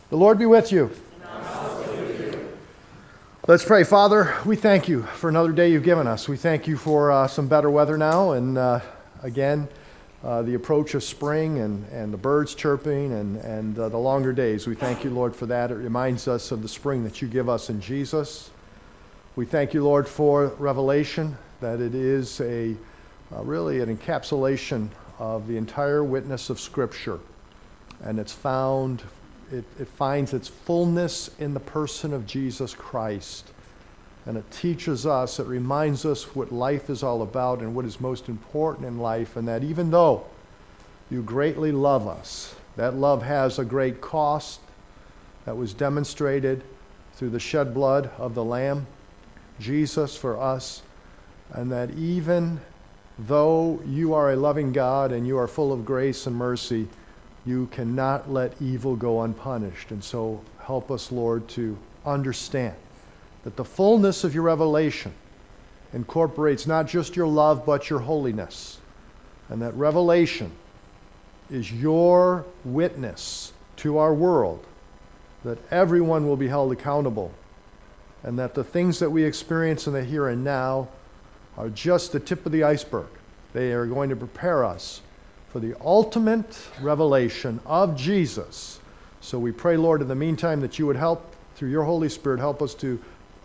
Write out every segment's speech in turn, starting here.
The Lord be with you. Let's pray. Father, we thank you for another day you've given us. We thank you for some better weather now, and again, the approach of spring and the birds chirping and the longer days. We thank you, Lord, for that. It reminds us of the spring that you give us in Jesus. We thank you, Lord, for Revelation, that it is really an encapsulation of the entire witness of Scripture, and it finds its fullness in the person of Jesus Christ. And it teaches us, it reminds us what life is all about and what is most important in life, and that even though you greatly love us, that love has a great cost that was demonstrated through the shed blood of the Lamb, Jesus, for us, and that even though you are a loving God and you are full of grace and mercy, you cannot let evil go unpunished. And so help us, Lord, to understand that the fullness of your revelation incorporates not just your love, but your holiness. And that revelation is your witness to our world, that everyone will be held accountable, and that the things that we experience in the here and now are just the tip of the iceberg. They are going to prepare us for the ultimate revelation of Jesus. So we pray, Lord, in the meantime, that you would help, through your Holy Spirit, help us to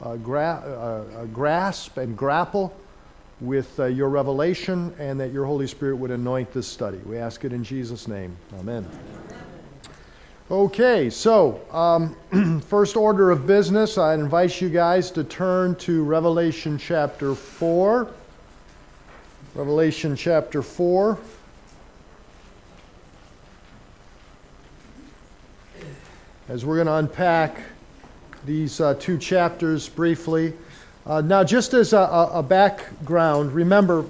grasp and grapple with your revelation, and that your Holy Spirit would anoint this study. We ask it in Jesus' name. Amen. Okay, so first order of business, I invite you guys to turn to Revelation chapter 4. Revelation chapter 4. As we're going to unpack these two chapters briefly. Now, just as a background, remember,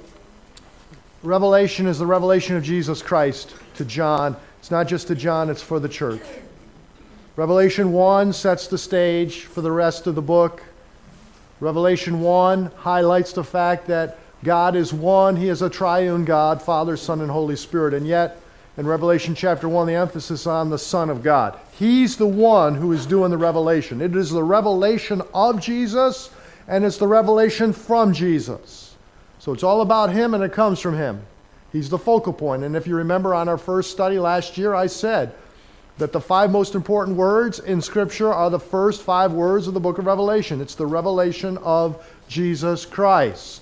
Revelation is the revelation of Jesus Christ to John. It's not just to John, it's for the church. Revelation 1 sets the stage for the rest of the book. Revelation 1 highlights the fact that God is one. He is a triune God, Father, Son, and Holy Spirit. And yet, in Revelation chapter 1, the emphasis on the Son of God. He's the one who is doing the revelation. It is the revelation of Jesus, and it's the revelation from Jesus. So it's all about Him, and it comes from Him. He's the focal point. And if you remember on our first study last year, I said that the 5 most important words in Scripture are the first 5 words of the book of Revelation. It's the revelation of Jesus Christ.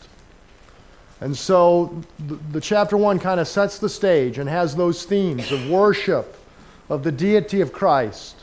And so the chapter 1 kind of sets the stage and has those themes of worship, of the deity of Christ,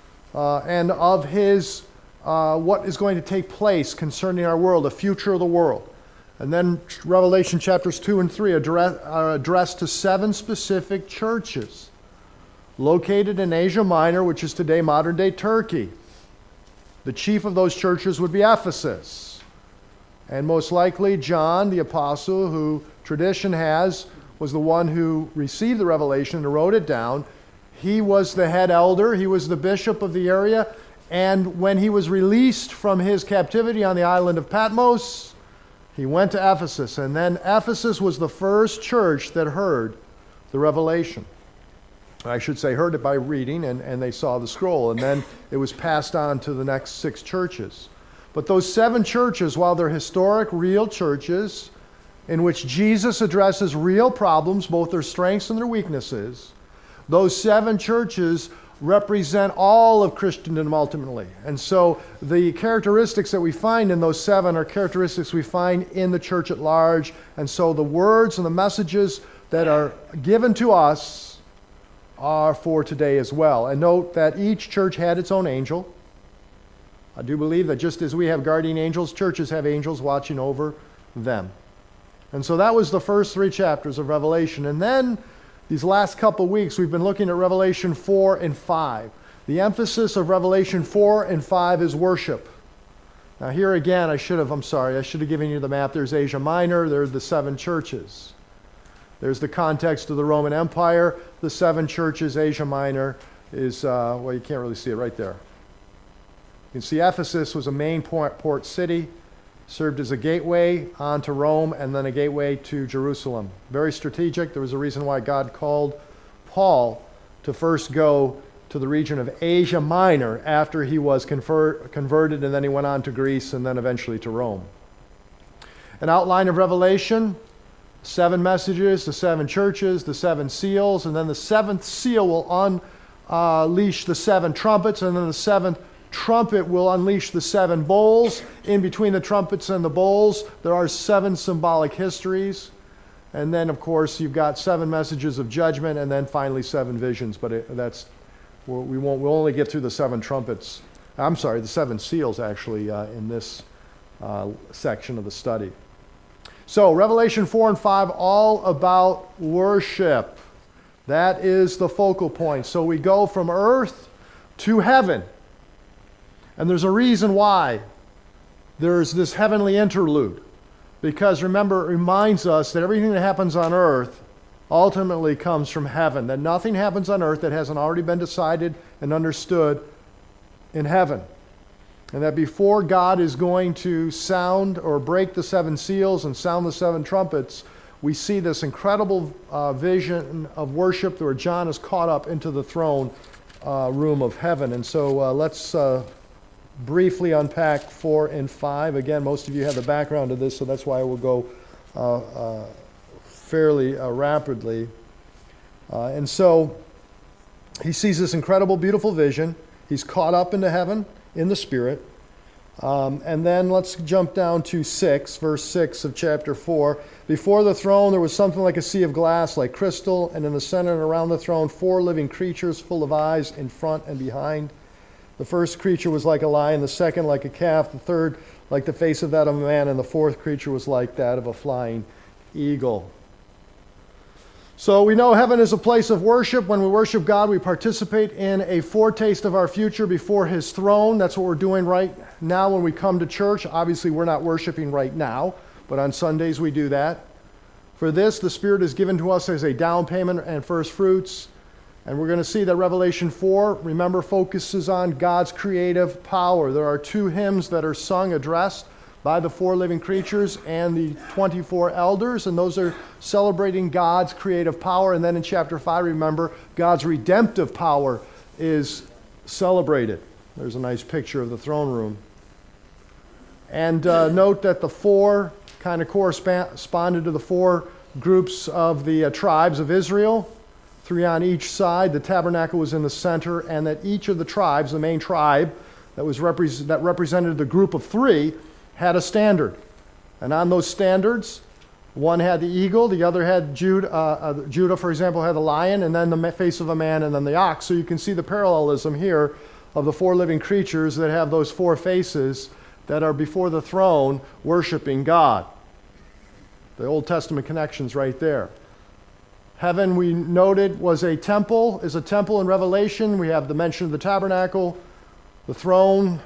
and of His what is going to take place concerning our world, the future of the world. And then Revelation chapters 2 and 3 are addressed to 7 specific churches located in Asia Minor, which is today modern-day Turkey. The chief of those churches would be Ephesus. And most likely John, the apostle, who tradition has was the one who received the revelation and wrote it down. He was the head elder. He was the bishop of the area. And when he was released from his captivity on the island of Patmos, he went to Ephesus. And then Ephesus was the first church that heard the revelation. I should say heard it by reading, and they saw the scroll. And then it was passed on to the next 6 churches. But those 7 churches, while they're historic, real churches in which Jesus addresses real problems, both their strengths and their weaknesses, those 7 churches represent all of Christendom ultimately. And so the characteristics that we find in those 7 are characteristics we find in the church at large. And so the words and the messages that are given to us are for today as well. And note that each church had its own angel. I do believe that just as we have guardian angels, churches have angels watching over them. And so that was the first 3 chapters of Revelation. And then these last couple weeks, we've been looking at Revelation 4 and 5. The emphasis of Revelation 4 and 5 is worship. Now here again, I should have given you the map. There's Asia Minor, there's the 7 churches. There's the context of the Roman Empire, the 7 churches. Asia Minor is, you can't really see it right there. You can see Ephesus was a main port city, served as a gateway onto Rome, and then a gateway to Jerusalem. Very strategic. There was a reason why God called Paul to first go to the region of Asia Minor after he was converted, and then he went on to Greece and then eventually to Rome. An outline of Revelation: 7 messages, the 7 churches, the 7 seals, and then the 7th seal will unleash the 7 trumpets, and then the 7th trumpet will unleash the 7 bowls. In between the trumpets and the bowls, there are 7 symbolic histories. And then, of course, you've got 7 messages of judgment, and then finally 7 visions. But we'll only get through the 7 trumpets. I'm sorry, the 7 seals actually in this section of the study. So, Revelation 4 and 5, all about worship. That is the focal point. So we go from earth to heaven. And there's a reason why there's this heavenly interlude. Because remember, it reminds us that everything that happens on earth ultimately comes from heaven. That nothing happens on earth that hasn't already been decided and understood in heaven. And that before God is going to sound or break the 7 seals and sound the 7 trumpets, we see this incredible vision of worship where John is caught up into the throne room of heaven. And so let's briefly unpack 4 and 5. Again, most of you have the background to this, so that's why I will go fairly rapidly. And so he sees this incredible, beautiful vision. He's caught up into heaven in the Spirit. And then let's jump down to 6, verse 6 of chapter 4. Before the throne there was something like a sea of glass, like crystal, and in the center and around the throne 4 living creatures full of eyes in front and behind. The first creature was like a lion, the second like a calf, the third like the face of that of a man, and the fourth creature was like that of a flying eagle. So we know heaven is a place of worship. When we worship God, we participate in a foretaste of our future before His throne. That's what we're doing right now when we come to church. Obviously, we're not worshiping right now, but on Sundays we do that. For this, the Spirit is given to us as a down payment and first fruits. And we're going to see that Revelation 4, remember, focuses on God's creative power. There are 2 hymns that are sung, addressed by the 4 living creatures and the 24 elders, and those are celebrating God's creative power. And then in chapter 5, remember, God's redemptive power is celebrated. There's a nice picture of the throne room. And note that the 4 kind of corresponded to the 4 groups of the tribes of Israel. 3 on each side. The tabernacle was in the center, and that each of the tribes, the main tribe that represented the group of 3, had a standard. And on those standards, one had the eagle, the other had Judah. Judah, for example, had the lion, and then the face of a man, and then the ox. So you can see the parallelism here of the 4 living creatures that have those 4 faces that are before the throne worshiping God. The Old Testament connections right there. Heaven, we noted, is a temple in Revelation. We have the mention of the tabernacle, the throne,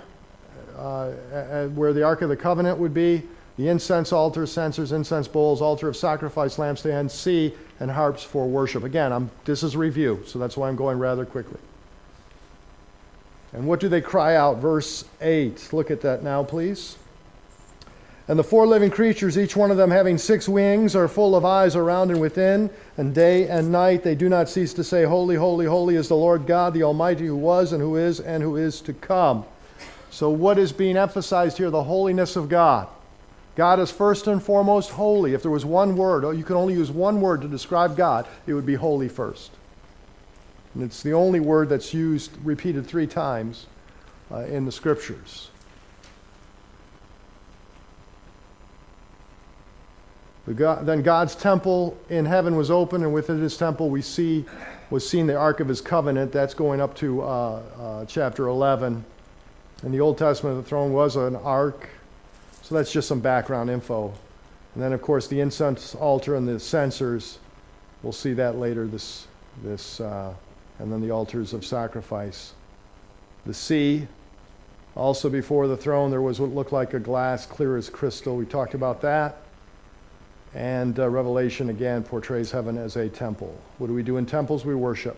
where the Ark of the Covenant would be, the incense altar, censers, incense bowls, altar of sacrifice, lampstand, sea, and harps for worship. Again, this is a review, so that's why I'm going rather quickly. And what do they cry out? Verse 8. Look at that now, please. And the 4 living creatures, each one of them having 6 wings, are full of eyes around and within, and day and night they do not cease to say, Holy, holy, holy is the Lord God, the Almighty, who was and who is to come. So what is being emphasized here? The holiness of God. God is first and foremost holy. If there was one word, you could only use one word to describe God, it would be holy first. And it's the only word that's used, repeated 3 times in the Scriptures. Then God's temple in heaven was open, and within His temple was seen the Ark of His Covenant. That's going up to chapter 11. In the Old Testament, the throne was an ark. So that's just some background info. And then, of course, the incense altar and the censers. We'll see that later. And then the altars of sacrifice. The sea, also before the throne, there was what looked like a glass, clear as crystal. We talked about that. And Revelation, again, portrays heaven as a temple. What do we do in temples? We worship.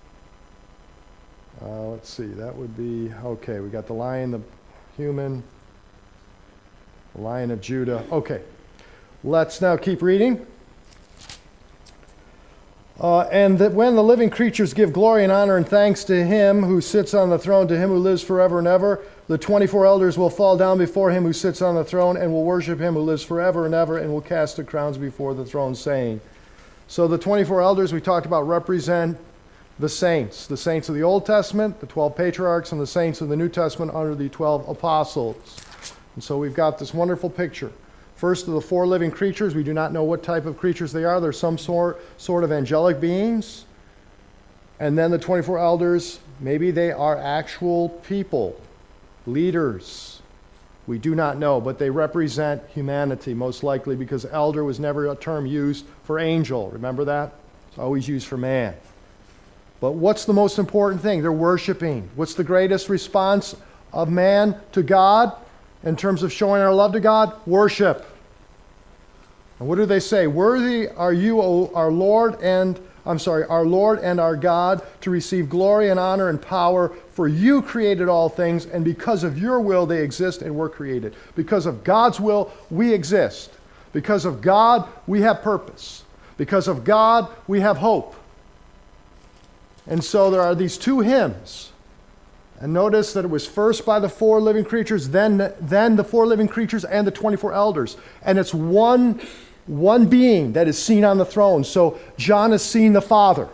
Let's see, that would be, okay, we got the lion, the human, the Lion of Judah. Okay, let's now keep reading. And that when the living creatures give glory and honor and thanks to him who sits on the throne, to him who lives forever and ever, the 24 elders will fall down before him who sits on the throne and will worship him who lives forever and ever and will cast their crowns before the throne, saying. So the 24 elders we talked about represent the saints of the Old Testament, the 12 patriarchs, and the saints of the New Testament under the 12 apostles. And so we've got this wonderful picture. First of the 4 living creatures, we do not know what type of creatures they are. They're some sort of angelic beings. And then the 24 elders, maybe they are actual people, leaders. We do not know, but they represent humanity most likely, because elder was never a term used for angel. Remember that? It's always used for man. But what's the most important thing? They're worshiping. What's the greatest response of man to God in terms of showing our love to God? Worship. And what do they say? Worthy are you, O our Lord and our God, to receive glory and honor and power, for you created all things, and because of your will they exist and were created. Because of God's will, we exist. Because of God, we have purpose. Because of God, we have hope. And so there are these 2 hymns. And notice that it was first by the 4 living creatures, then the 4 living creatures and the 24 elders. And it's one being that is seen on the throne. So John has seen the Father.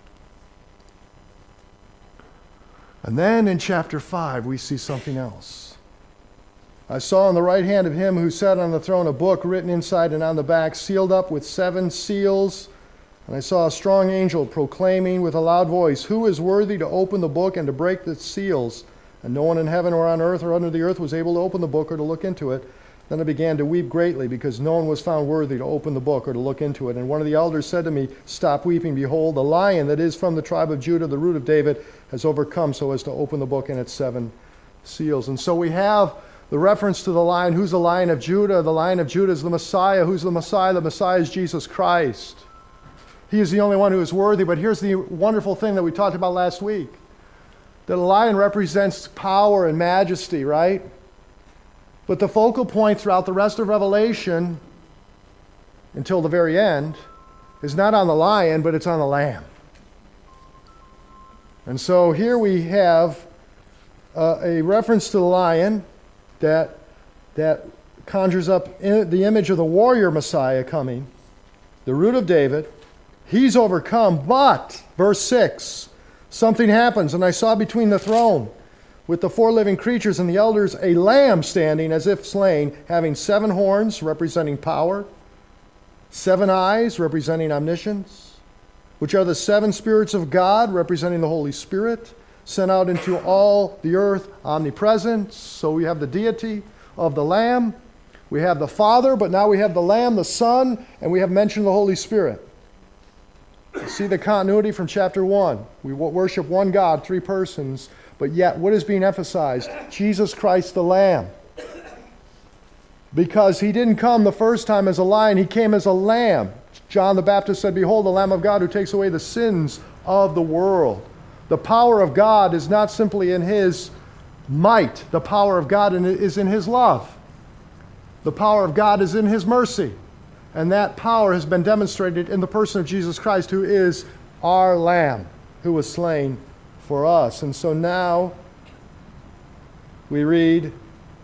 And then in chapter 5, we see something else. I saw on the right hand of him who sat on the throne a book written inside and on the back, sealed up with 7 seals. And I saw a strong angel proclaiming with a loud voice, "Who is worthy to open the book and to break the seals?" And no one in heaven or on earth or under the earth was able to open the book or to look into it. Then I began to weep greatly, because no one was found worthy to open the book or to look into it. And one of the elders said to me, "Stop weeping. Behold, the Lion that is from the tribe of Judah, the root of David, has overcome so as to open the book and its 7 seals." And so we have the reference to the Lion. Who's the Lion of Judah? The Lion of Judah is the Messiah. Who's the Messiah? The Messiah is Jesus Christ. He is the only one who is worthy. But here's the wonderful thing that we talked about last week. That a lion represents power and majesty, right? But the focal point throughout the rest of Revelation, until the very end, is not on the lion, but it's on the lamb. And so here we have a reference to the lion that conjures up the image of the warrior Messiah coming, the root of David. He's overcome, but, verse 6, something happens, and I saw between the throne with the 4 living creatures and the elders a lamb standing as if slain, having 7 horns representing power, 7 eyes representing omniscience, which are the 7 spirits of God representing the Holy Spirit, sent out into all the earth, omnipresence. So we have the deity of the Lamb, we have the Father, but now we have the Lamb, the Son, and we have mentioned the Holy Spirit. See the continuity from chapter 1. We worship one God, 3 persons, but yet what is being emphasized? Jesus Christ the Lamb. Because he didn't come the first time as a lion, he came as a lamb. John the Baptist said, "Behold, the Lamb of God who takes away the sins of the world." The power of God is not simply in his might. The power of God is in his love. The power of God is in his mercy. And that power has been demonstrated in the person of Jesus Christ, who is our Lamb, who was slain for us. And so now we read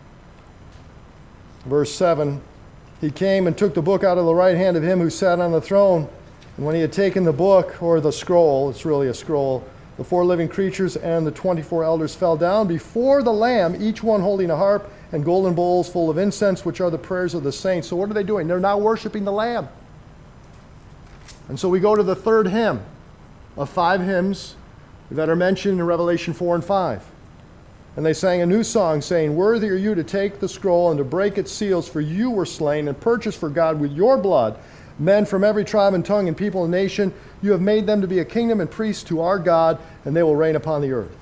verse 7, "He came and took the book out of the right hand of him who sat on the throne. And when he had taken the book," or the scroll, it's really a scroll, "the 4 living creatures and the 24 elders fell down before the Lamb, each one holding a harp and golden bowls full of incense, which are the prayers of the saints." So what are they doing? They're now worshiping the Lamb. And so we go to the 3rd hymn of 5 hymns that are mentioned in Revelation 4 and 5. And they sang a new song, saying, "Worthy are you to take the scroll and to break its seals, for you were slain and purchased for God with your blood men from every tribe and tongue and people and nation. You have made them to be a kingdom and priests to our God, and they will reign upon the earth."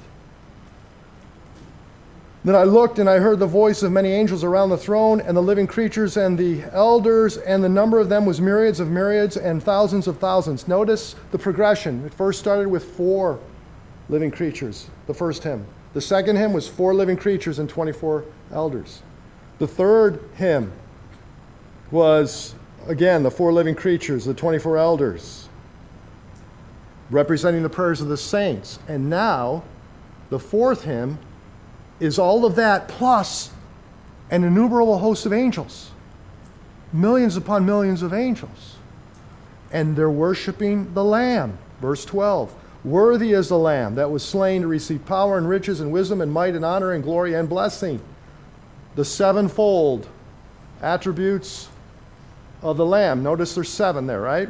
Then I looked, and I heard the voice of many angels around the throne, and the living creatures and the elders, and the number of them was myriads of myriads and thousands of thousands. Notice the progression. It first started with 4 living creatures, the first hymn. The second hymn was 4 living creatures and 24 elders. The 3rd hymn was, again, the 4 living creatures, the 24 elders. representing the prayers of the saints. And now, the fourth hymn is all of that plus an innumerable host of angels. Millions upon millions of angels. And they're worshiping the Lamb. Verse 12. Worthy is the Lamb that was slain to receive power and riches and wisdom and might and honor and glory and blessing. The sevenfold attributes of the Lamb. Notice there's 7 there, right?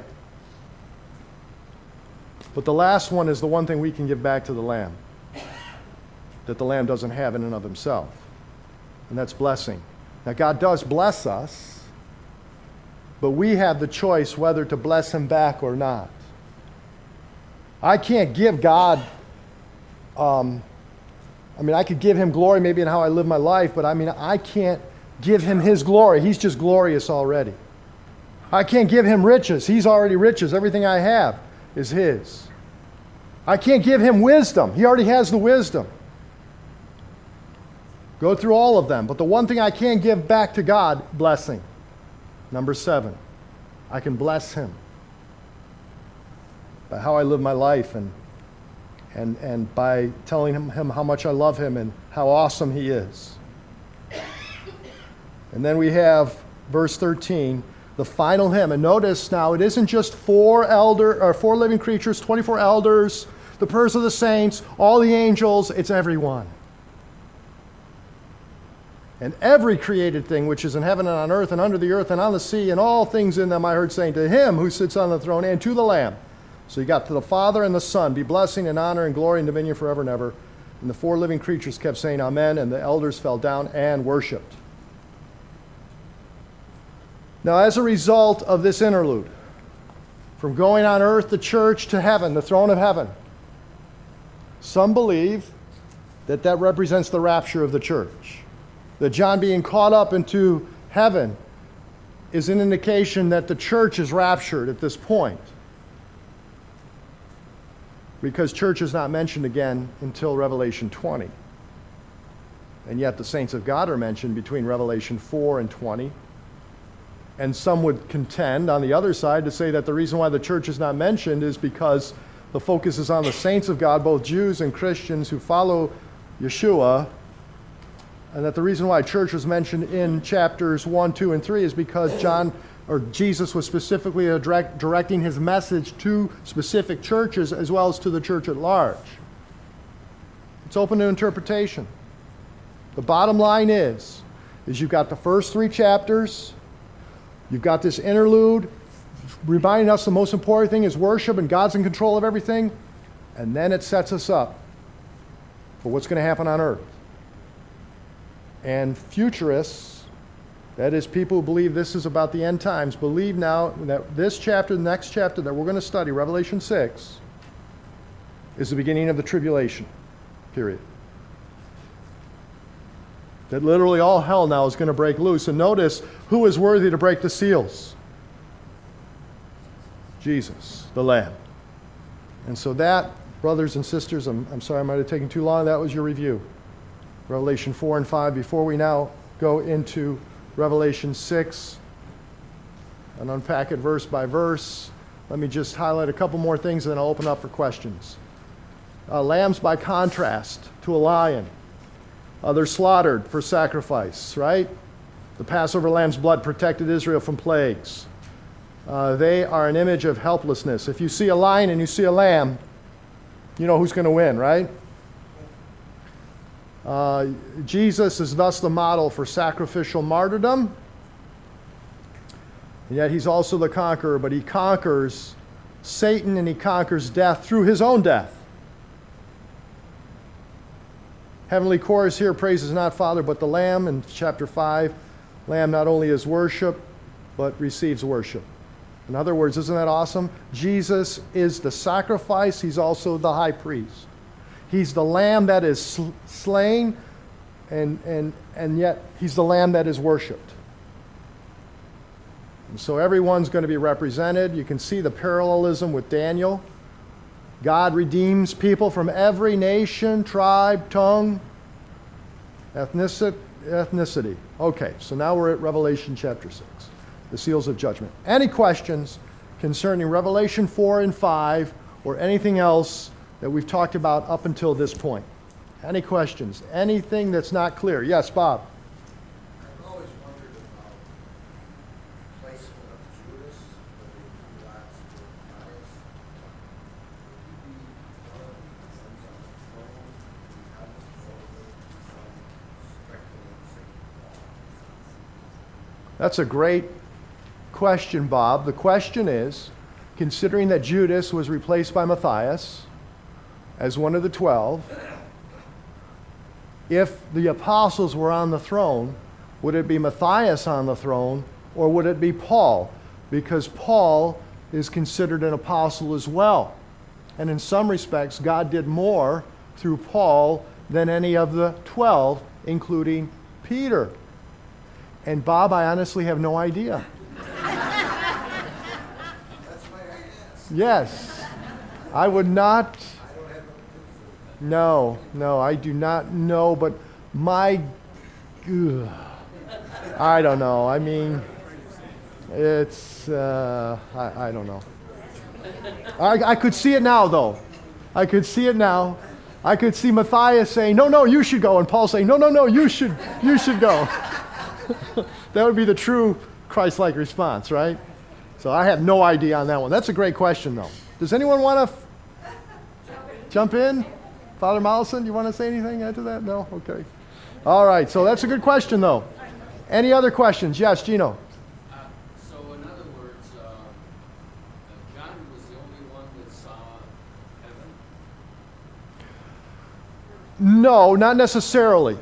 But the last one is the one thing we can give back to the Lamb that the Lamb doesn't have in and of himself. And that's blessing. Now, God does bless us, but we have the choice whether to bless him back or not. I can't give God, I could give him glory maybe in how I live my life, but I can't give him his glory. He's just glorious already. I can't give him riches. He's already riches. Everything I have is his. I can't give him wisdom. He already has the wisdom. Go through all of them. But the one thing I can give back to God, blessing. Number 7, I can bless him by how I live my life and by telling him how much I love him and how awesome he is. And then we have verse 13, the final hymn. And notice now, it isn't just 4 living creatures, 24 elders, the prayers of the saints, all the angels, it's everyone. And every created thing which is in heaven and on earth and under the earth and on the sea and all things in them I heard saying, to him who sits on the throne and to the Lamb. So you got to the Father and the Son, be blessing and honor and glory and dominion forever and ever. And the 4 living creatures kept saying amen, and the elders fell down and worshiped. Now, as a result of this interlude, from going on earth, the church, to heaven, the throne of heaven, some believe that that represents the rapture of the church. That John being caught up into heaven is an indication that the church is raptured at this point. Because church is not mentioned again until Revelation 20. And yet the saints of God are mentioned between Revelation 4 and 20. And some would contend on the other side to say that the reason why the church is not mentioned is because the focus is on the saints of God, both Jews and Christians who follow Yeshua, and that the reason why church was mentioned in chapters 1, 2, and 3 is because Jesus was specifically directing his message to specific churches as well as to the church at large. It's open to interpretation. The bottom line is you've got the first 3 chapters, you've got this interlude reminding us the most important thing is worship and God's in control of everything, and then it sets us up for what's going to happen on earth. And futurists, that is, people who believe this is about the end times, believe now that this chapter, the next chapter that we're going to study, Revelation 6, is the beginning of the tribulation period. That literally all hell now is going to break loose. And notice, who is worthy to break the seals? Jesus, the Lamb. And so that, brothers and sisters, I'm sorry I might have taken too long, that was your review. Revelation 4 and 5. Before we now go into Revelation 6 and unpack it verse by verse, let me just highlight a couple more things and then I'll open up for questions. Lambs, by contrast to a lion, they're slaughtered for sacrifice, right? The Passover lamb's blood protected Israel from plagues. They are an image of helplessness. If you see a lion and you see a lamb, you know who's going to win, right? Jesus is thus the model for sacrificial martyrdom. And yet he's also the conqueror, but he conquers Satan and he conquers death through his own death. Heavenly chorus here praises not Father but the Lamb in chapter 5. Lamb not only is worship, but receives worship. In other words, isn't that awesome? Jesus is the sacrifice. He's also the high priest. He's the lamb that is slain, and yet he's the lamb that is worshipped. And so everyone's going to be represented. You can see the parallelism with Daniel. God redeems people from every nation, tribe, tongue, ethnicity. Okay, so now we're at Revelation chapter 6, the seals of judgment. Any questions concerning Revelation 4 and 5 or anything else that we've talked about up until this point? Any questions? Anything that's not clear? Yes, Bob. I've always wondered about placement of Judas, whether he belongs to Matthias. Would he be one of the ones on the throne? How does some speculating St. Paul? That's a great question, Bob. The question is, considering that Judas was replaced by Matthias as one of the 12, if the apostles were on the throne, would it be Matthias on the throne, or would it be Paul? Because Paul is considered an apostle as well. And in some respects, God did more through Paul than any of the 12, including Peter. And Bob, I honestly have no idea. That's why I asked. Yes, I would not. I don't have no proof of that. No, I do not know, but I don't know. I mean, it's, I don't know. I could see it now, though. I could see it now. I could see Matthias saying, no, you should go, and Paul saying, no, you should go. That would be the true Christ-like response, right? So I have no idea on that one. That's a great question, though. Does anyone want to jump in? Father Mollison, you want to say anything after that? No? Okay. All right, so that's a good question, though. Any other questions? Yes, Gino. So in other words, John was the only one that saw heaven? No, not necessarily.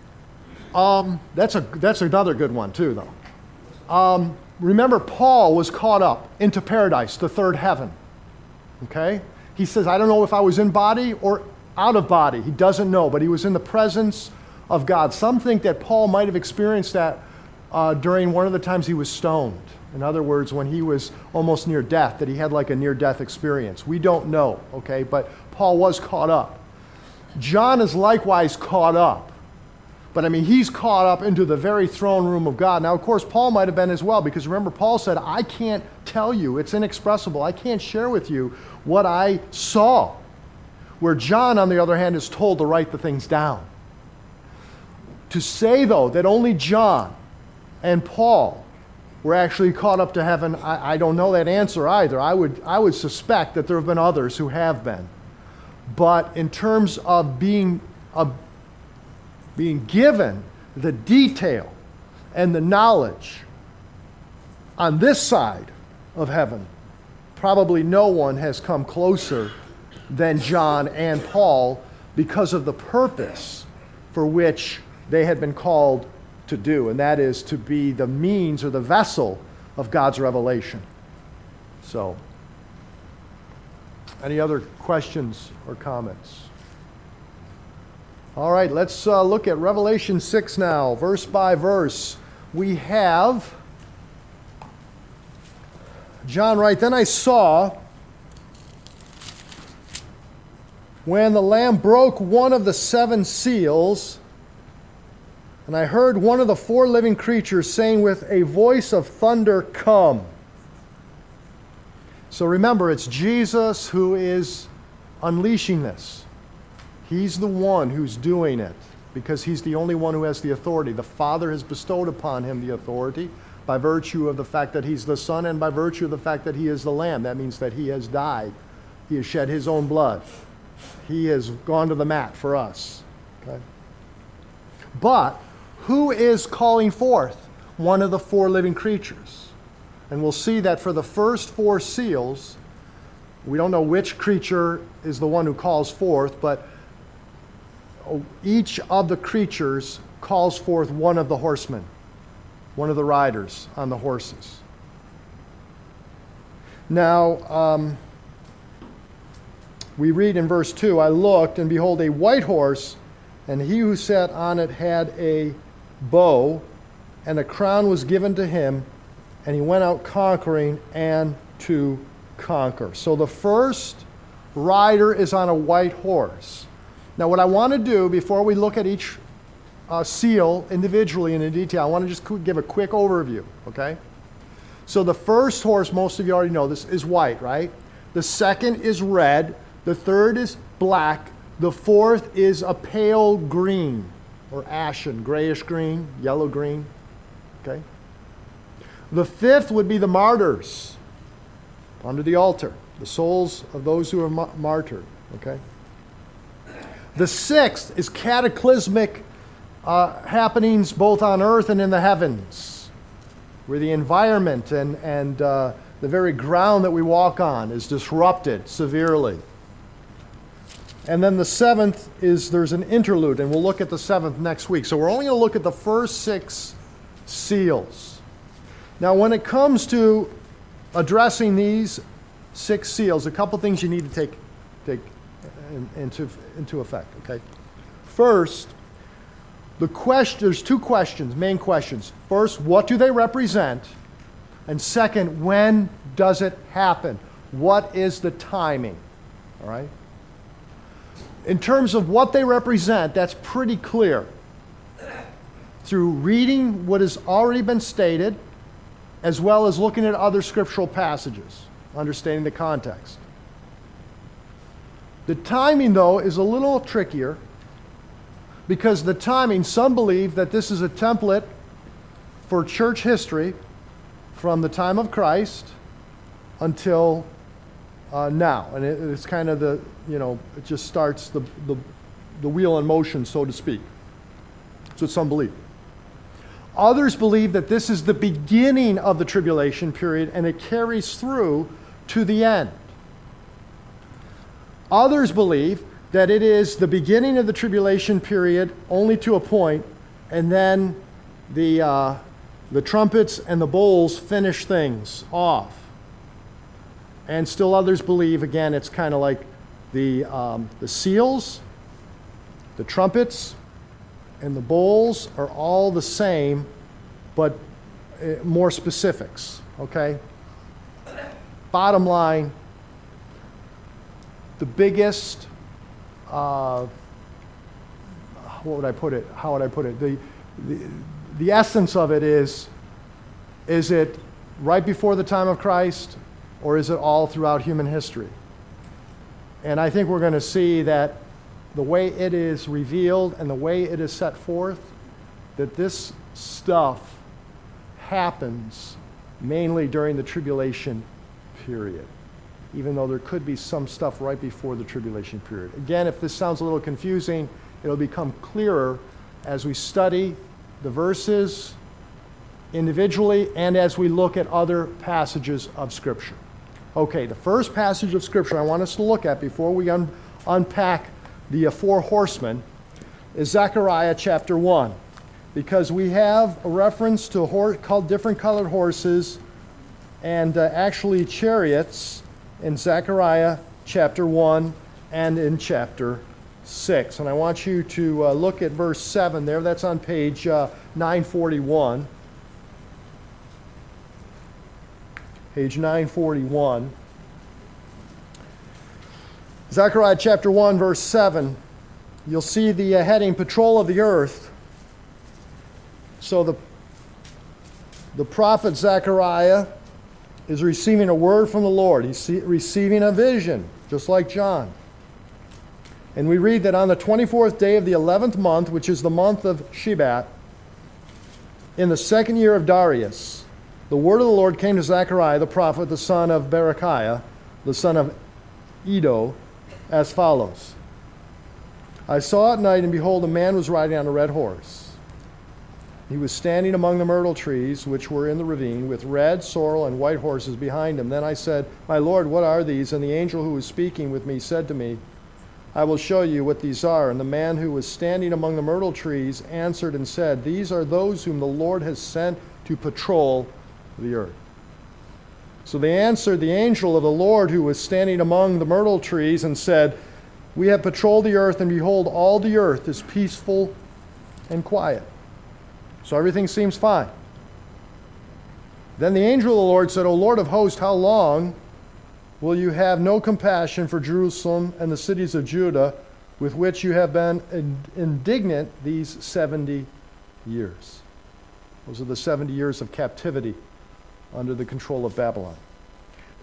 That's another good one, too, though. Remember, Paul was caught up into paradise, the third heaven. Okay? He says, I don't know if I was in body or out of body. He doesn't know, but he was in the presence of God. Some think that Paul might have experienced that during one of the times he was stoned. In other words, when he was almost near death, that he had like a near-death experience. We don't know, okay? But Paul was caught up. John is likewise caught up. But I mean, he's caught up into the very throne room of God. Now, of course, Paul might have been as well, because remember, Paul said, I can't tell you, it's inexpressible. I can't share with you what I saw. Where John, on the other hand, is told to write the things down. To say, though, that only John and Paul were actually caught up to heaven, I don't know that answer either. I would suspect that there have been others who have been. But in terms of being given the detail and the knowledge on this side of heaven, probably no one has come closer than John and Paul because of the purpose for which they had been called to do, and that is to be the means or the vessel of God's revelation. So, any other questions or comments? All right, let's look at Revelation 6 now, verse by verse. We have John writes, Then I saw when the Lamb broke one of the 7 seals, and I heard one of the 4 living creatures saying with a voice of thunder, Come. So remember, it's Jesus who is unleashing this. He's the one who's doing it because he's the only one who has the authority. The Father has bestowed upon him the authority by virtue of the fact that he's the Son and by virtue of the fact that he is the Lamb. That means that he has died. He has shed his own blood. He has gone to the mat for us. Okay? But who is calling forth one of the 4 living creatures? And we'll see that for the first 4 seals, we don't know which creature is the one who calls forth, but each of the creatures calls forth one of the horsemen, one of the riders on the horses. Now, we read in verse 2, I looked, and behold, a white horse, and he who sat on it had a bow, and a crown was given to him, and he went out conquering and to conquer. So the first rider is on a white horse. Now what I want to do before we look at each seal individually and in detail, I want to just give a quick overview, okay? So the first horse, most of you already know this, is white, right? The second is red. The third is black. The fourth is a pale green or ashen, grayish green, yellow green. Okay? The fifth would be the martyrs under the altar, the souls of those who are martyred. Okay? The sixth is cataclysmic happenings both on earth and in the heavens, where the environment and the very ground that we walk on is disrupted severely. And then the seventh is there's an interlude, and we'll look at the seventh next week. So we're only going to look at the first 6 seals. Now, when it comes to addressing these 6 seals, a couple things you need to take into effect. Okay. First, there's 2 questions, main questions. First, what do they represent? And second, when does it happen? What is the timing? All right? In terms of what they represent, that's pretty clear. Through reading what has already been stated, as well as looking at other scriptural passages, understanding the context. The timing, though, is a little trickier, because the timing, some believe that this is a template for church history from the time of Christ until now. And it's kind of it just starts the wheel in motion, so to speak. That's what some believe. Others believe that this is the beginning of the tribulation period and it carries through to the end. Others believe that it is the beginning of the tribulation period only to a point, and then the trumpets and the bowls finish things off. And still others believe, again, it's kind of like the seals, the trumpets, and the bowls are all the same, but more specifics, okay? Bottom line, the biggest, what would I put it? How would I put it? The essence of it is it right before the time of Christ, or is it all throughout human history? And I think we're going to see that the way it is revealed and the way it is set forth, that this stuff happens mainly during the tribulation period, even though there could be some stuff right before the tribulation period. Again, if this sounds a little confusing, it'll become clearer as we study the verses individually and as we look at other passages of Scripture. Okay, the first passage of Scripture I want us to look at before we unpack the 4 horsemen is Zechariah chapter 1, because we have a reference to different colored horses and actually chariots in Zechariah chapter 1 and in chapter 6. And I want you to look at verse 7 there. That's on page 941. Page 941. Zechariah chapter 1, verse 7. You'll see the heading, Patrol of the Earth. So the prophet Zechariah is receiving a word from the Lord. He's receiving a vision, just like John. And we read that on the 24th day of the 11th month, which is the month of Shebat, in the 2nd year of Darius, the word of the Lord came to Zechariah the prophet, the son of Berechiah, the son of Iddo, as follows. I saw at night, and behold, a man was riding on a red horse. He was standing among the myrtle trees, which were in the ravine, with red, sorrel, and white horses behind him. Then I said, My Lord, what are these? And the angel who was speaking with me said to me, I will show you what these are. And the man who was standing among the myrtle trees answered and said, These are those whom the Lord has sent to patrol the earth. So they answered the angel of the Lord who was standing among the myrtle trees and said, We have patrolled the earth, and behold, all the earth is peaceful and quiet. So everything seems fine. Then the angel of the Lord said, O Lord of hosts, how long will you have no compassion for Jerusalem and the cities of Judah, with which you have been indignant these 70 years? Those are the 70 years of captivity under the control of Babylon.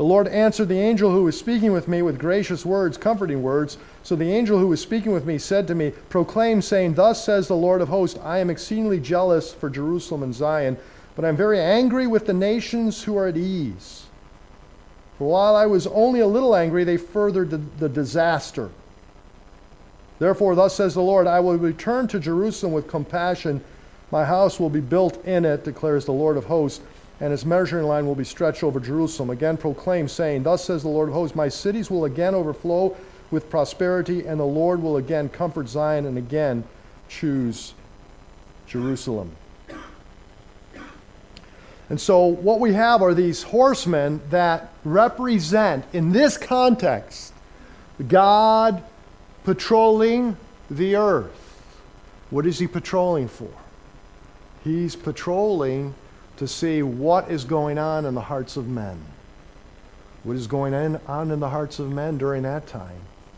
The Lord answered the angel who was speaking with me with gracious words, comforting words. So the angel who was speaking with me said to me, proclaim, saying, thus says the Lord of hosts, I am exceedingly jealous for Jerusalem and Zion, but I am very angry with the nations who are at ease. For while I was only a little angry, they furthered the disaster. Therefore, thus says the Lord, I will return to Jerusalem with compassion. My house will be built in it, declares the Lord of hosts, and its measuring line will be stretched over Jerusalem. Again proclaim, saying, thus says the Lord of hosts, my cities will again overflow with prosperity, and the Lord will again comfort Zion and again choose Jerusalem. And so what we have are these horsemen that represent, in this context, God patrolling the earth. What is he patrolling for? He's patrolling to see what is going on in the hearts of men. What is going on in the hearts of men during that time?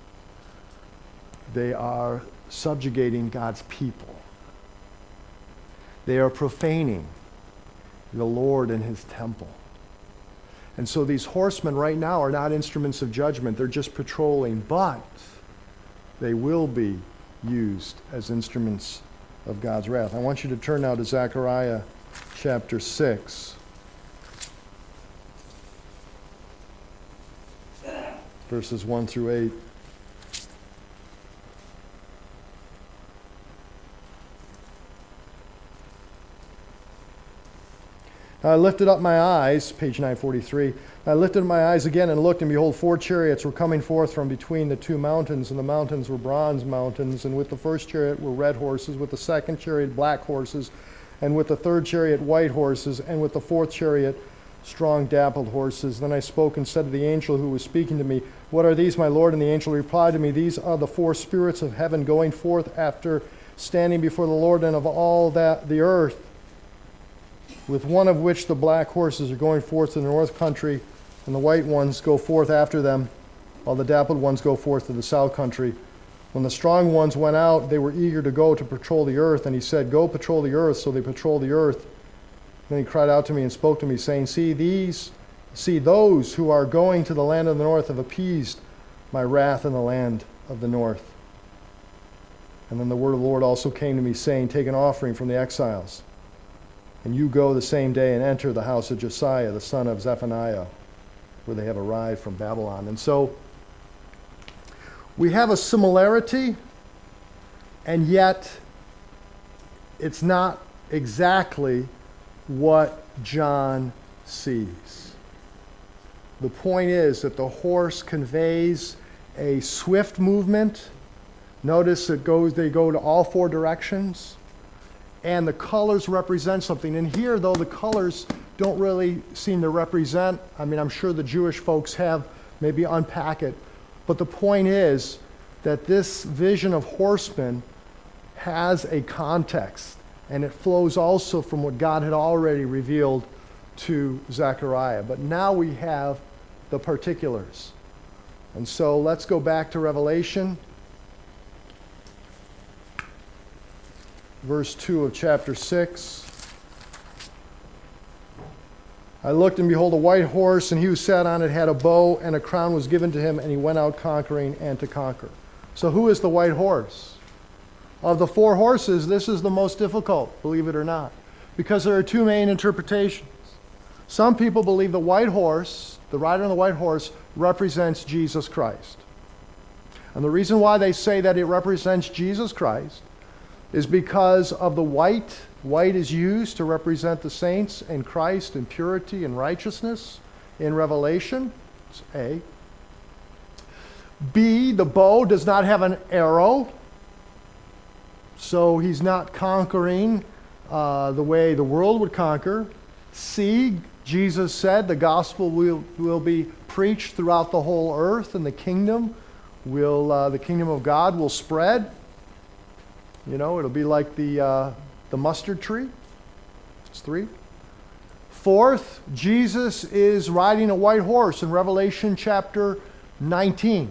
They are subjugating God's people. They are profaning the Lord and his temple. And so these horsemen right now are not instruments of judgment. They're just patrolling, but they will be used as instruments of God's wrath. I want you to turn now to Zechariah chapter 6. Verses 1 through 8. I lifted up my eyes, page 943. I lifted up my eyes again and looked, and behold, 4 chariots were coming forth from between the 2 mountains, and the mountains were bronze mountains, and with the first chariot were red horses, with the second chariot black horses, and with the third chariot white horses, and with the fourth chariot strong dappled horses. Then I spoke and said to the angel who was speaking to me, what are these, my Lord? And the angel replied to me, these are the 4 spirits of heaven going forth after standing before the Lord, and of all that the earth, with one of which the black horses are going forth to the north country, and the white ones go forth after them, while the dappled ones go forth to the south country. When the strong ones went out, they were eager to go to patrol the earth, and he said, go patrol the earth. So they patrolled the earth. Then he cried out to me and spoke to me, saying, see those who are going to the land of the north have appeased my wrath in the land of the north. And then the word of the Lord also came to me, saying, take an offering from the exiles, and you go the same day and enter the house of Josiah, the son of Zephaniah, where they have arrived from Babylon. And so we have a similarity, and yet it's not exactly what John sees. The point is that the horse conveys a swift movement. Notice they go to all 4 directions. And the colors represent something. And here, though, the colors don't really seem to represent, I'm sure the Jewish folks have maybe unpack it. But the point is that this vision of horsemen has a context. And it flows also from what God had already revealed to Zechariah. But now we have the particulars. And so let's go back to Revelation. Verse 2 of chapter 6. I looked, and behold, a white horse, and he who sat on it had a bow, and a crown was given to him, and he went out conquering and to conquer. So who is the white horse? Of the 4 horses, this is the most difficult, believe it or not, because there are 2 main interpretations. Some people believe the white horse, the rider on the white horse, represents Jesus Christ. And the reason why they say that it represents Jesus Christ is because of the white. White is used to represent the saints and Christ in purity and righteousness in Revelation. It's A. B, the bow does not have an arrow, so he's not conquering the way the world would conquer. C, Jesus said the gospel will be preached throughout the whole earth, and the kingdom of God will spread. It'll be like the mustard tree. It's 3. Fourth, Jesus is riding a white horse in Revelation chapter 19.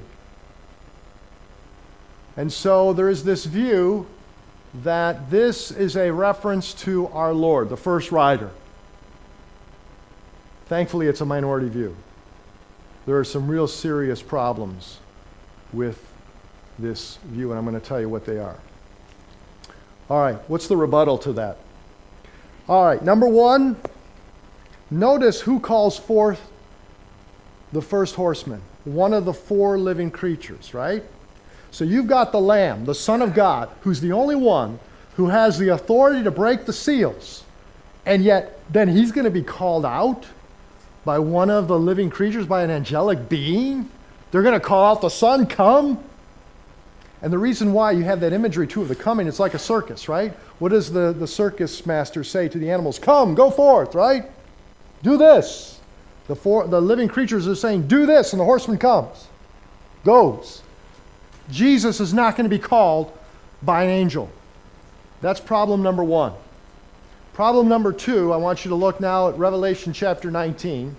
And so there is this view that this is a reference to our Lord, the first rider. Thankfully, it's a minority view. there are some real serious problems with this view, and I'm going to tell you what they are. All right, what's the rebuttal to that? All right, number one, notice who calls forth the first horseman, one of the four living creatures, right? So you've got the Lamb, the Son of God, who's the only one who has the authority to break the seals, and yet then he's going to be called out by one of the living creatures, by an angelic being. They're going to call out the Son, come. And the reason why you have that imagery too of the coming, it's like a circus, right? What does the circus master say to the animals? Come, go forth, right? Do this. The living creatures are saying, do this, and the horseman comes, goes. Jesus is not going to be called by an angel. That's problem number one. Problem number two, I want you to look now at Revelation chapter 19,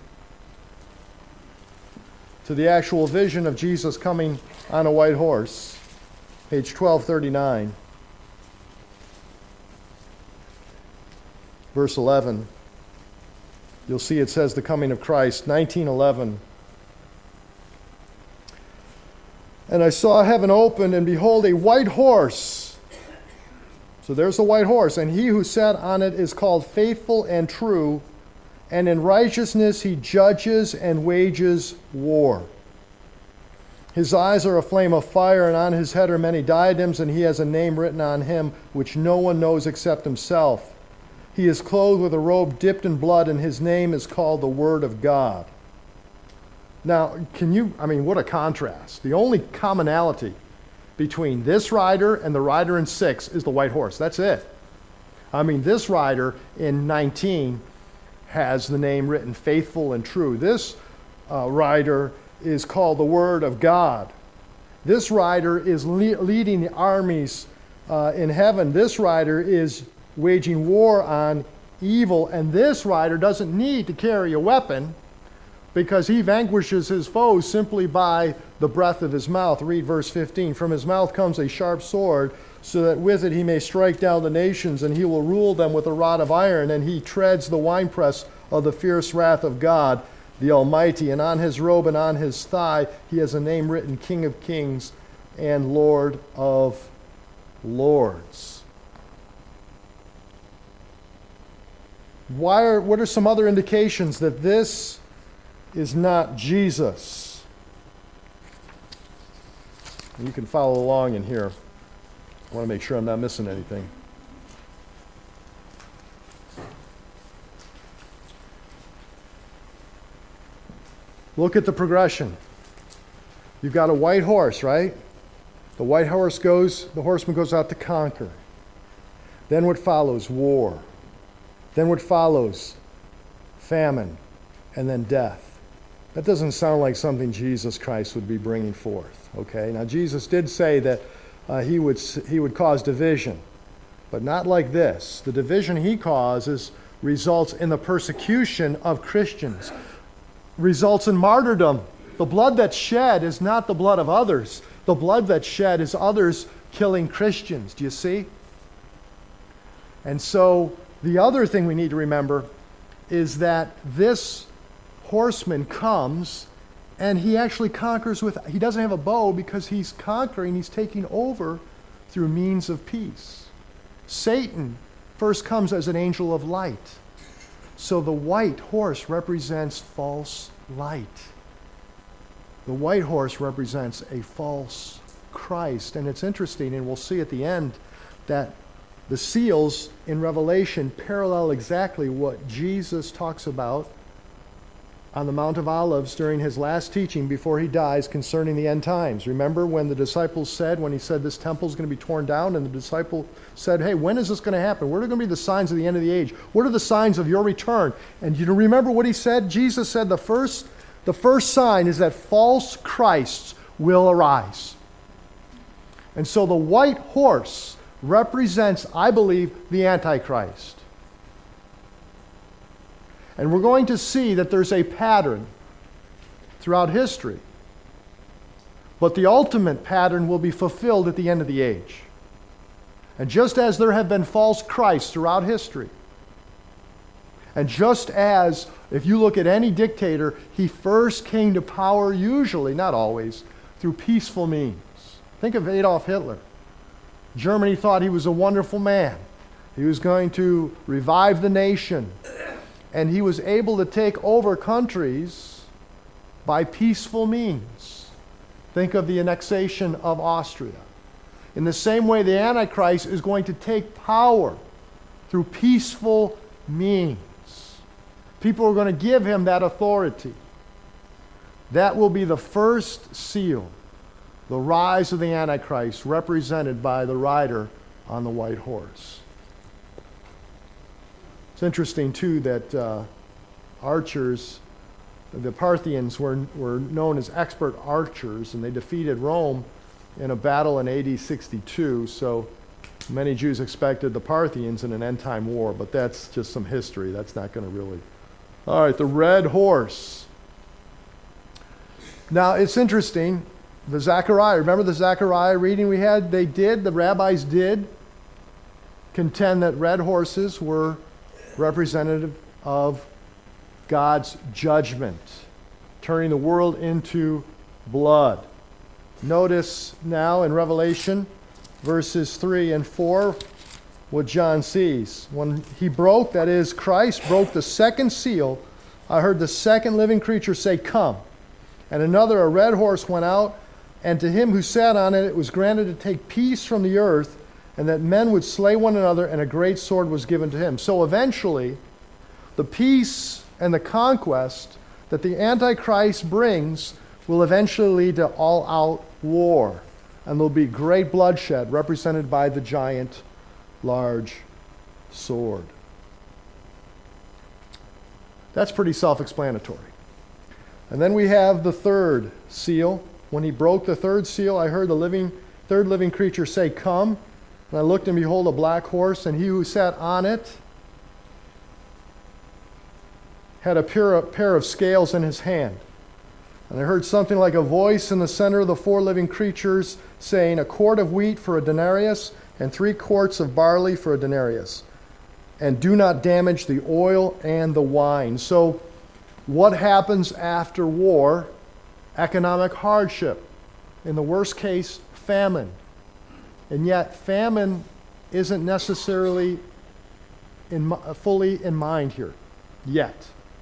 to the actual vision of Jesus coming on a white horse, page 1239, verse 11. You'll see it says the coming of Christ, 19:11. And I saw heaven opened, and behold, a white horse. So there's the white horse, and he who sat on it is called Faithful and True, and in righteousness he judges and wages war. His eyes are a flame of fire, and on his head are many diadems, and he has a name written on him which no one knows except himself. He is clothed with a robe dipped in blood, and his name is called the Word of God. Now, what a contrast. The only commonality between this rider and the rider in 6 is the white horse. That's it. This rider in 19 has the name written Faithful and True. This rider is called the Word of God. This rider is leading the armies in heaven. This rider is waging war on evil, and this rider doesn't need to carry a weapon because he vanquishes his foes simply by the breath of his mouth. Read verse 15. From his mouth comes a sharp sword, so that with it he may strike down the nations, and he will rule them with a rod of iron, and he treads the winepress of the fierce wrath of God, the Almighty. And on his robe and on his thigh he has a name written, King of Kings and Lord of Lords. What are some other indications that this is not Jesus? You can follow along in here. I want to make sure I'm not missing anything. Look at the progression. You've got a white horse, right? The white horse the horseman goes out to conquer. Then what follows? War. Then what follows? Famine, and then death. That doesn't sound like something Jesus Christ would be bringing forth. Okay, now Jesus did say that he would cause division, but not like this. The division he causes results in the persecution of Christians, results in martyrdom. The blood that's shed is not the blood of others. The blood that's shed is others killing Christians. Do you see? And so the other thing we need to remember is that this horseman comes and he actually conquers he doesn't have a bow because he's conquering, he's taking over through means of peace. Satan first comes as an angel of light. So the white horse represents false light. The white horse represents a false Christ. And it's interesting, and we'll see at the end, that the seals in Revelation parallel exactly what Jesus talks about on the Mount of Olives during his last teaching before he dies concerning the end times. Remember when the disciples said, when he said this temple is going to be torn down, and the disciple said, hey, when is this going to happen? What are going to be the signs of the end of the age? What are the signs of your return? And you remember what he said? Jesus said the first sign is that false Christs will arise. And so the white horse represents, I believe, the Antichrist. And we're going to see that there's a pattern throughout history. But the ultimate pattern will be fulfilled at the end of the age. And just as there have been false Christs throughout history, And just as, if you look at any dictator, he first came to power usually, not always, through peaceful means. Think of Adolf Hitler. Germany thought he was a wonderful man. He was going to revive the nation. And he was able to take over countries by peaceful means. Think of the annexation of Austria. In the same way, the Antichrist is going to take power through peaceful means. People are going to give him that authority. That will be the first seal, the rise of the Antichrist, represented by the rider on the white horse. It's interesting, too, that archers, the Parthians were known as expert archers, and they defeated Rome in a battle in AD 62. So many Jews expected the Parthians in an end-time war, but that's just some history. That's not going to really... All right, the red horse. Now, it's interesting. The Zechariah, remember the Zechariah reading we had? The rabbis did contend that red horses were representative of God's judgment, turning the world into blood. Notice now in Revelation verses 3 and 4 what John sees. When he broke, that is, Christ broke the second seal, I heard the second living creature say, "Come." And another, a red horse, went out, and to him who sat on it, it was granted to take peace from the earth, and that men would slay one another, and a great sword was given to him. So eventually, the peace and the conquest that the Antichrist brings will eventually lead to all-out war. And there'll be great bloodshed represented by the giant, large sword. That's pretty self-explanatory. And then we have the third seal. When he broke the third seal, I heard the third living creature say, "Come." And I looked, and behold, a black horse, and he who sat on it had a pair of scales in his hand. And I heard something like a voice in the center of the four living creatures saying, "A quart of wheat for a denarius, and 3 quarts of barley for a denarius. And do not damage the oil and the wine." So, what happens after war? Economic hardship. In the worst case, famine. And yet, famine isn't necessarily fully in mind here yet.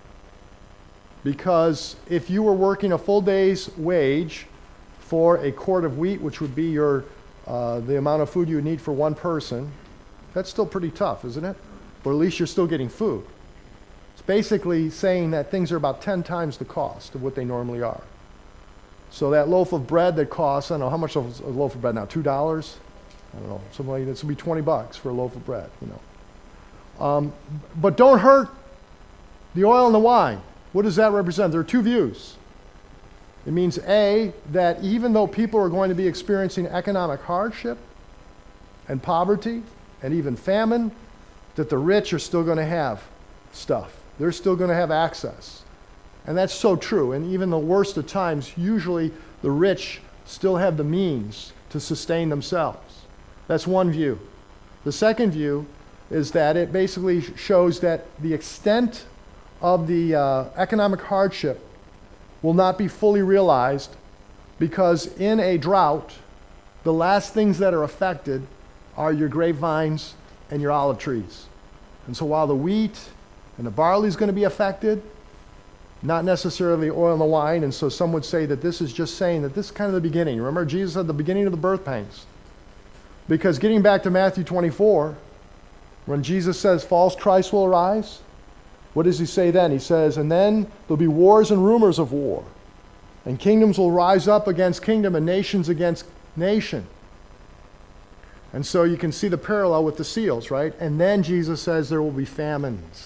Because if you were working a full day's wage for a quart of wheat, which would be the amount of food you would need for one person, that's still pretty tough, isn't it? But at least you're still getting food. It's basically saying that things are about 10 times the cost of what they normally are. So that loaf of bread that costs, I don't know, how much is a loaf of bread now? $2? I don't know, something like that. This would be $20 for a loaf of bread, you know. But don't hurt the oil and the wine. What does that represent? There are two views. It means, A, that even though people are going to be experiencing economic hardship and poverty and even famine, that the rich are still going to have stuff. They're still going to have access. And that's so true. And even the worst of times, usually the rich still have the means to sustain themselves. That's one view. The second view is that it basically shows that the extent of the economic hardship will not be fully realized, because in a drought, the last things that are affected are your grapevines and your olive trees. And so while the wheat and the barley is going to be affected, not necessarily the oil and the wine. And so some would say that this is just saying that this is kind of the beginning. Remember, Jesus said the beginning of the birth pangs. Because getting back to Matthew 24, when Jesus says false Christ will arise, what does he say then? He says, "And then there'll be wars and rumors of war. And kingdoms will rise up against kingdom and nations against nation." And so you can see the parallel with the seals, right? And then Jesus says there will be famines.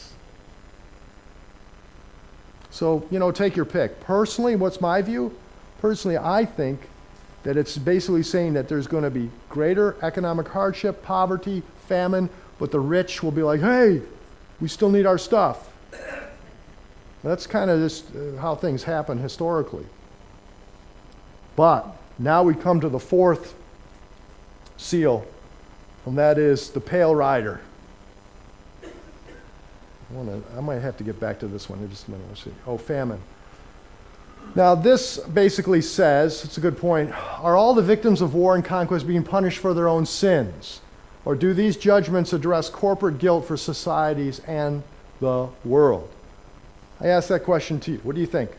So, take your pick. Personally, what's my view? Personally, I think that it's basically saying that there's going to be greater economic hardship, poverty, famine, but the rich will be like, "Hey, we still need our stuff." That's kind of just how things happen historically. But now we come to the fourth seal, and that is the pale rider. I might have to get back to this one in just a minute. Let's see. Oh, famine. Now, this basically says, it's a good point, are all the victims of war and conquest being punished for their own sins? Or do these judgments address corporate guilt for societies and the world? I ask that question to you. What do you think?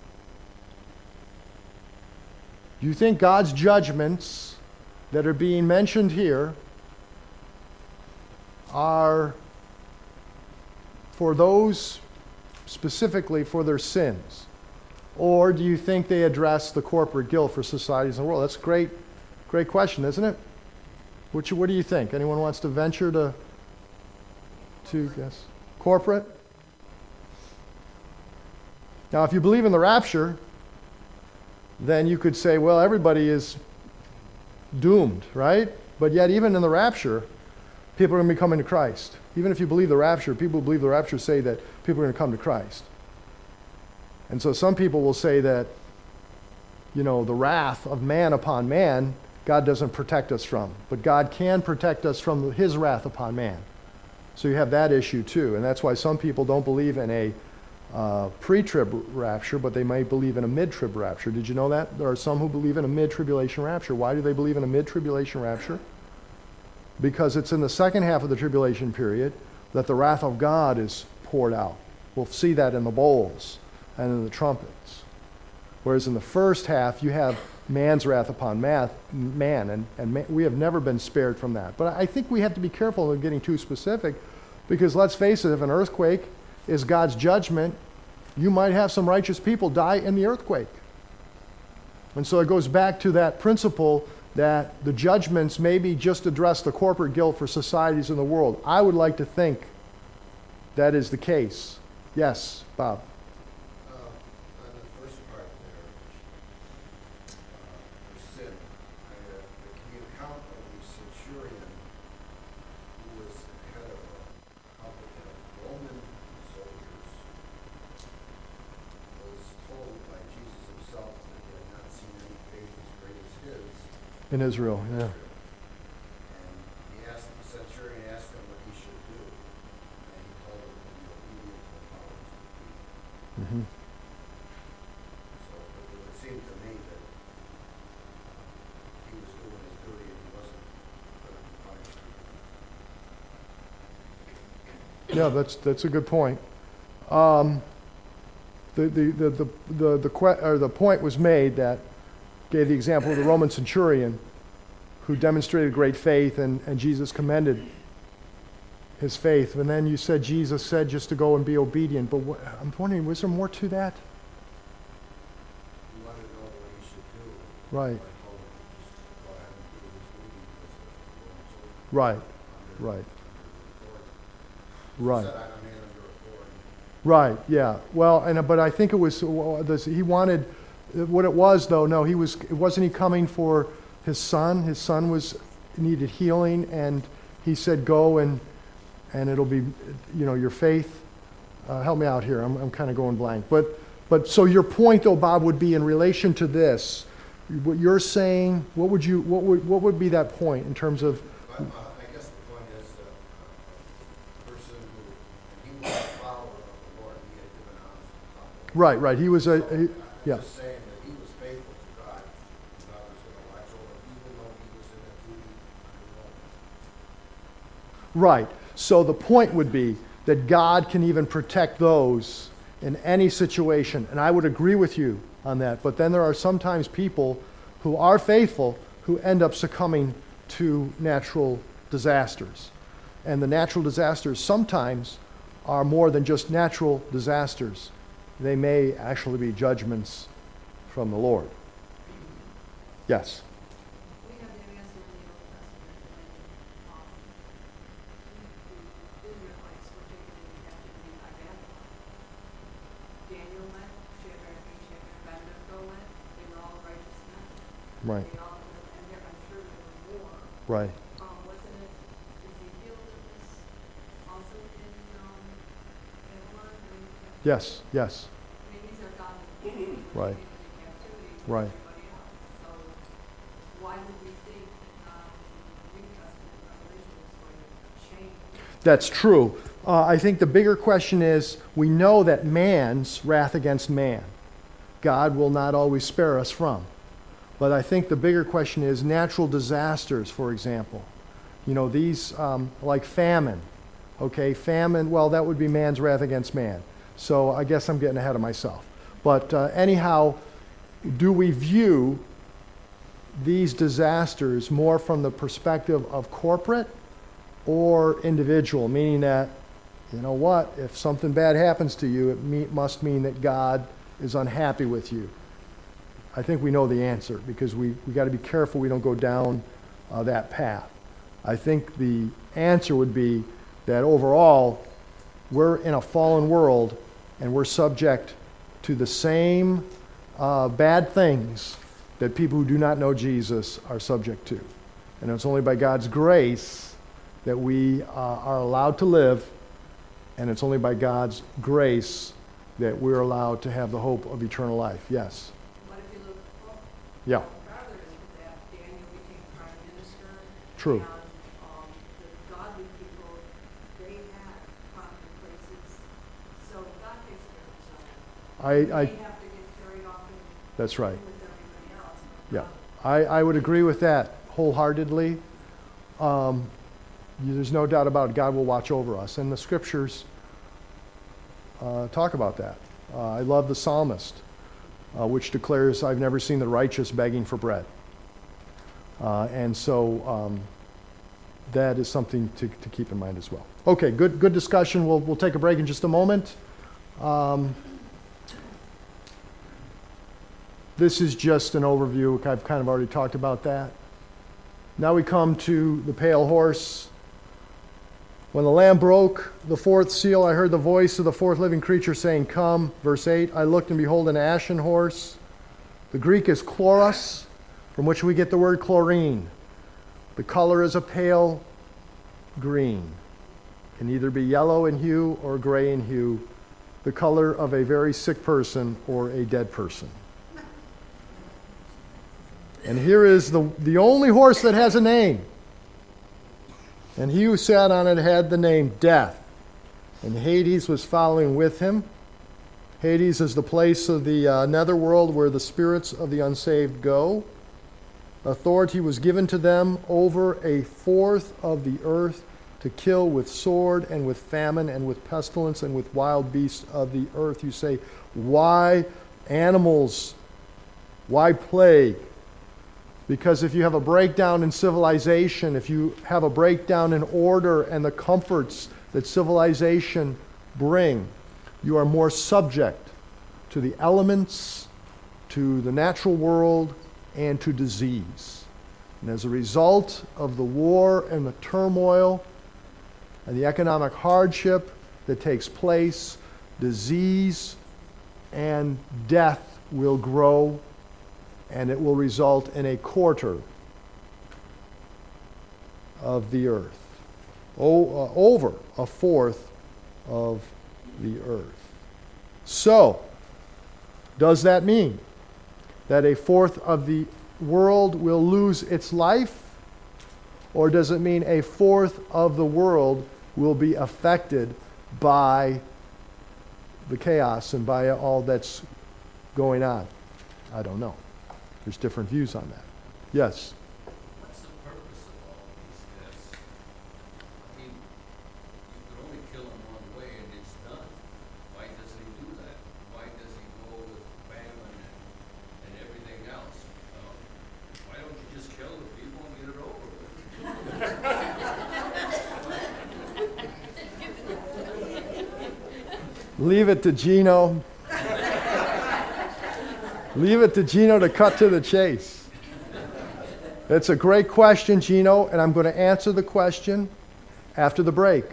Do you think God's judgments that are being mentioned here are for those specifically for their sins? Or do you think they address the corporate guilt for societies in the world? That's a great question, isn't it? What do you think? Anyone wants to venture to guess? Corporate? Now, if you believe in the rapture, then you could say, well, everybody is doomed, right? But yet, even in the rapture, people are going to be coming to Christ. Even if you believe the rapture, people who believe the rapture say that people are going to come to Christ. And so some people will say that, the wrath of man upon man, God doesn't protect us from. But God can protect us from his wrath upon man. So you have that issue too. And that's why some people don't believe in a pre-trib rapture, but they might believe in a mid-trib rapture. Did you know that? There are some who believe in a mid-tribulation rapture. Why do they believe in a mid-tribulation rapture? Because it's in the second half of the tribulation period that the wrath of God is poured out. We'll see that in the bowls and in the trumpets. Whereas in the first half, you have man's wrath upon man, and we have never been spared from that. But I think we have to be careful of getting too specific, because let's face it, if an earthquake is God's judgment, you might have some righteous people die in the earthquake. And so it goes back to that principle that the judgments maybe just address the corporate guilt for societies in the world. I would like to think that is the case. Yes, Bob. On the first part there, for sin, the account of the centurion who was head of a company of Roman soldiers was told by Jesus himself that he had not seen any faith as great as his In Israel, yeah. And the centurion asked him what he should do. And he told him to be obedient to the powers that be. Mm-hmm. So it would seem to me that he was doing his duty and he wasn't going to be punished. Yeah, that's a good point. The point was made that gave the example of the Roman centurion who demonstrated great faith, and Jesus commended his faith. And then you said Jesus said just to go and be obedient. But I'm wondering, was there more to that? He wanted to know what he should do. Right, I told him to just go ahead and do his duty because of the right, right, right. He said, I'm a man under authority. Right, yeah. Well, but I think it was, he wanted, what it was though, no, wasn't he coming for his son? His son needed healing, and he said, go and it'll be, your faith. Help me out here, I'm kind of going blank. But so your point though, Bob, would be in relation to this, what you're saying, what would be that point in terms of? But I guess the point is that a person who, he was a follower of the Lord, he had given honest to God. Right, he was I'm yeah. just saying that he was faithful to God. God was going to watch over him, even though he was in that duty under Rome. Right. So the point would be that God can even protect those in any situation. And I would agree with you on that. But then there are sometimes people who are faithful who end up succumbing to natural disasters. And the natural disasters sometimes are more than just natural disasters. They may actually be judgments from the Lord. Yes? We have the answer in the Old Testament when the Israelites were taken into captivity by Babylon. Daniel went, Shadrach, Meshach, and Abednego went. They were all righteous men. Right. They all, and there, I'm sure there were more. Right. Wasn't it Ezekiel that was also in Babylon? Yes, yes. I mean, these are godly people who were Right. taken into captivity with Right. everybody else. So why would we think that New Testament Revelation is going to change? That's true. I think the bigger question is, we know that man's wrath against man, God will not always spare us from. But I think the bigger question is natural disasters, for example. You know, these, like famine. Okay, famine, well, that would be man's wrath against man. So I guess I'm getting ahead of myself. But anyhow, do we view these disasters more from the perspective of corporate or individual? Meaning that, you know what, if something bad happens to you, it must mean that God is unhappy with you. I think we know the answer, because we got to be careful we don't go down that path. I think the answer would be that overall, we're in a fallen world and we're subject to the same bad things that people who do not know Jesus are subject to. And it's only by God's grace that we are allowed to live, and it's only by God's grace that we're allowed to have the hope of eternal life. Yes? What if you look Yeah. farther into that? Daniel became prime minister. True. And the godly people, they had prominent places. So God takes care of himself. I They have to get carried off and that's right. with everybody else. Yeah. I would agree with that wholeheartedly. There's no doubt about it. God will watch over us. And the scriptures talk about that. I love the psalmist, which declares, I've never seen the righteous begging for bread. And so that is something to keep in mind as well. Okay, good discussion. We'll take a break in just a moment. This is just an overview. I've kind of already talked about that. Now we come to the pale horse. When the Lamb broke the fourth seal, I heard the voice of the fourth living creature saying, Come. Verse 8, I looked and behold an ashen horse. The Greek is chloros, from which we get the word chlorine. The color is a pale green. Can either be yellow in hue or gray in hue. The color of a very sick person or a dead person. And here is the only horse that has a name. And he who sat on it had the name Death. And Hades was following with him. Hades is the place of the netherworld where the spirits of the unsaved go. Authority was given to them over a fourth of the earth to kill with sword and with famine and with pestilence and with wild beasts of the earth. You say, why animals? Why plague? Because if you have a breakdown in civilization, if you have a breakdown in order and the comforts that civilization bring, you are more subject to the elements, to the natural world, and to disease. And as a result of the war and the turmoil and the economic hardship that takes place, disease and death will grow, and it will result in a quarter of the earth, over a fourth of the earth. So, does that mean that a fourth of the world will lose its life? Or does it mean a fourth of the world will be affected by the chaos and by all that's going on? I don't know. There's different views on that. Yes? What's the purpose of all these deaths? I mean, you could only kill him one way and it's done. Why does he do that? Why does he go with famine and everything else? Why don't you just kill the people and get it over with? Leave it to Gino. Leave it to Gino to cut to the chase. It's a great question, Gino, and I'm going to answer the question after the break.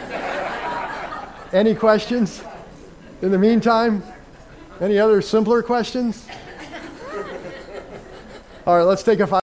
Any questions in the meantime? Any other simpler questions? All right, let's take a